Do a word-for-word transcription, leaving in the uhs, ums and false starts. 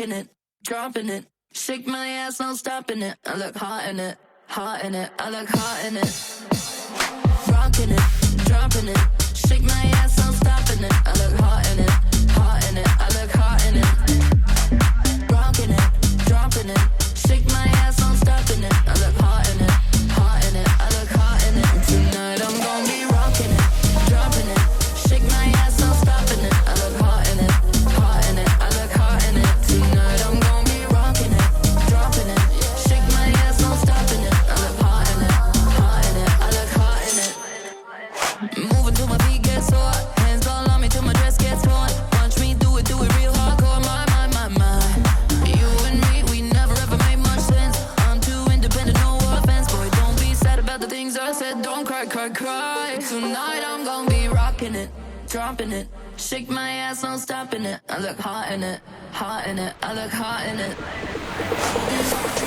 dropping it, dropping it. Shake my ass, no stopping it. I look hot in it, hot in it. I look hot in it. Rocking it, dropping it. Shake my ass, no stopping it. I look hot in it, hot in it. I look hot in it. Rocking it, dropping it. Shake my ass, no stopping it. I look hot in it, hot in it. I look hot in it. Tonight I'm gonna be rocking it, dropping it. Shake my ass, no stopping it. I look hot in it, hot in it. I look hot in it. Tonight I'm gonna be rocking it, dropping it. Shake my ass, no stopping it. I look hot in it, hot in it. I look hot in it. Moving till my feet get sore. Hands all on me till my dress gets torn. Watch me do it, do it real hardcore. My, my, my, my. You and me, we never ever made much sense. I'm too independent, no offense. Boy, don't be sad about the things I said. Don't cry, cry, cry. Tonight I'm gonna be rocking it, dropping it. Shake my ass, no stopping it. I look hot in it, hot in it. I look hot in it.